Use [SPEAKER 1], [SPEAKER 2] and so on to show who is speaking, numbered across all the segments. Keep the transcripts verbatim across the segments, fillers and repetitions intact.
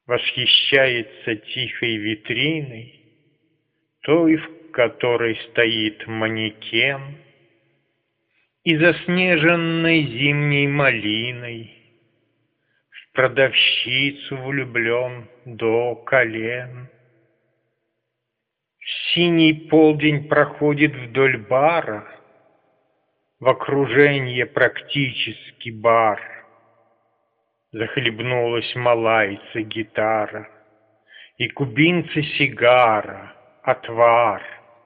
[SPEAKER 1] Восхищается тихой витриной, той, в которой стоит манекен, и заснеженной зимней малиной в продавщицу влюблен до колен. Синий полдень проходит вдоль бара, в окруженье практически бар. Захлебнулась малайца гитара, и кубинцы сигара, отвар.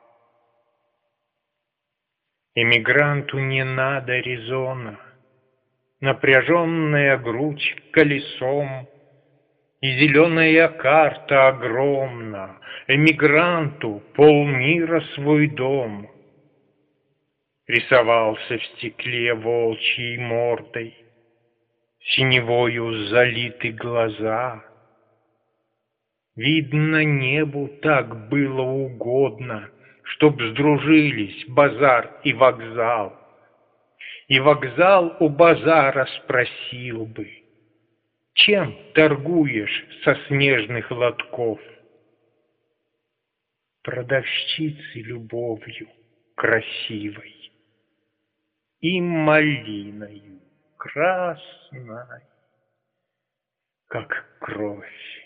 [SPEAKER 1] Эмигранту не надо резона, напряженная грудь колесом, и зеленая карта огромна, эмигранту полмира свой дом. Рисовался в стекле волчьей мордой, синевою залиты глаза. Видно, небу так было угодно, чтоб сдружились базар и вокзал. И вокзал у базара спросил бы: чем торгуешь со снежных лотков? Продавщицей любовью красивой и малиною красной, как кровь.